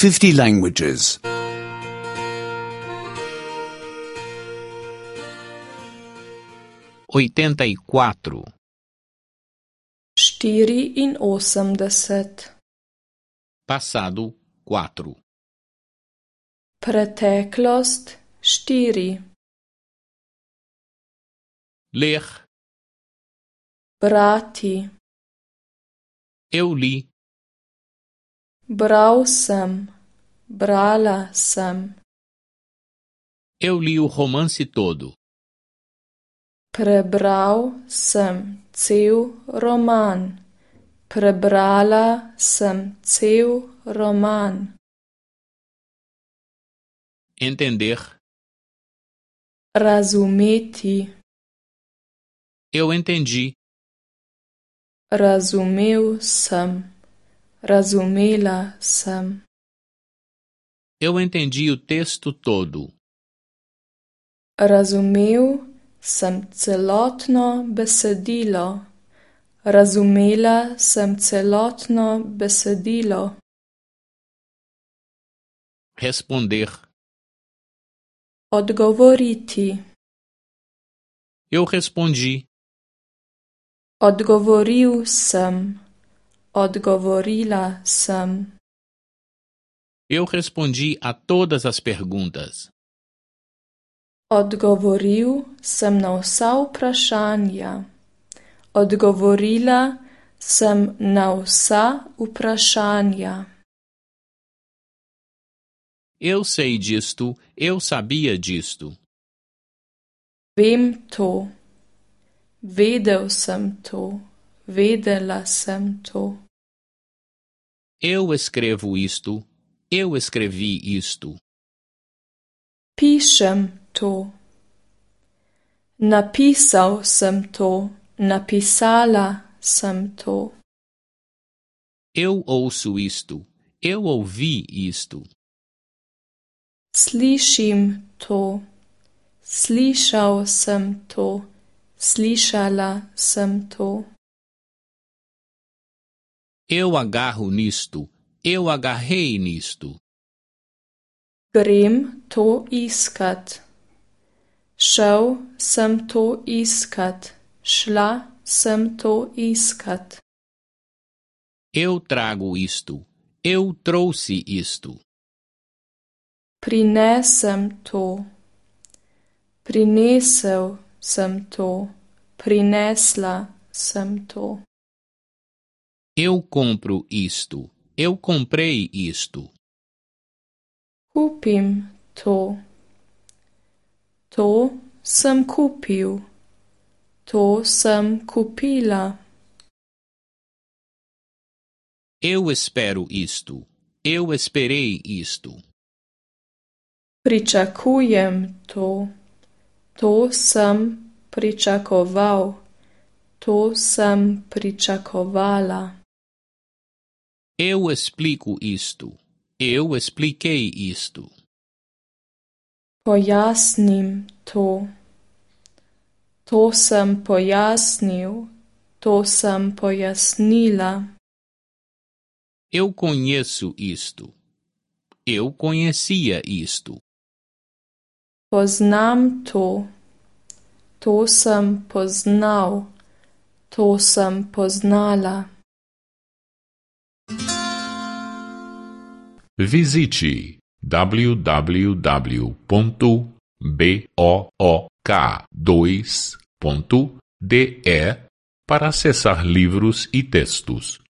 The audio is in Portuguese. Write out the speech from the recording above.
50 languages. 84. 84. Passado 4. Preteklost 4. Ler. Brati. Eu li. Bral sem. Brala sem. Eu li o romance todo. Prebral sem cel roman. Prebrala sem cel roman. Entender. Razumeti. Eu entendi. Razumel sem. Razumela sem. Eu entendi o texto todo. Razumel sem celotno besedilo. Razumela sem celotno besedilo. Responder. Odgovoriti. Eu respondi. Odgovoril sem. Odgovorila sem. Eu respondi a todas as perguntas. Odgovoril sem na vsa vprašanja. Odgovorila sem na vsa vprašanja. Eu sei disto, eu sabia disto. Vem to. Vedel sem to. Vedela sem to. Eu escrevo isto, eu escrevi isto. Pišem to. Napisal sem to. Napisala sem to. Eu ouço isto, eu ouvi isto. Slišim to. Slišal sem to. Slišala sem to. Eu agarro nisto, eu agarrei nisto. Grem to iskat. Šel sem to iskat. Šla sem to iskat. Eu trago isto, eu trouxe isto. Prinesem to. Prinesel sem to. Prinesla sem to. Eu compro isto, eu comprei isto. Kupim to. To sem kupil. To sem kupila. Eu espero isto, eu esperei isto. Pričakujem to. To sem pričakoval. To sem pričakovala. Eu explico isto, eu expliquei isto. Pojasnim to. To sem pojasnil. To sem pojasnila. Eu conheço isto, eu conhecia isto. Poznam to. To sem poznal. To sem poznala. Visite www.book2.de para acessar livros e textos.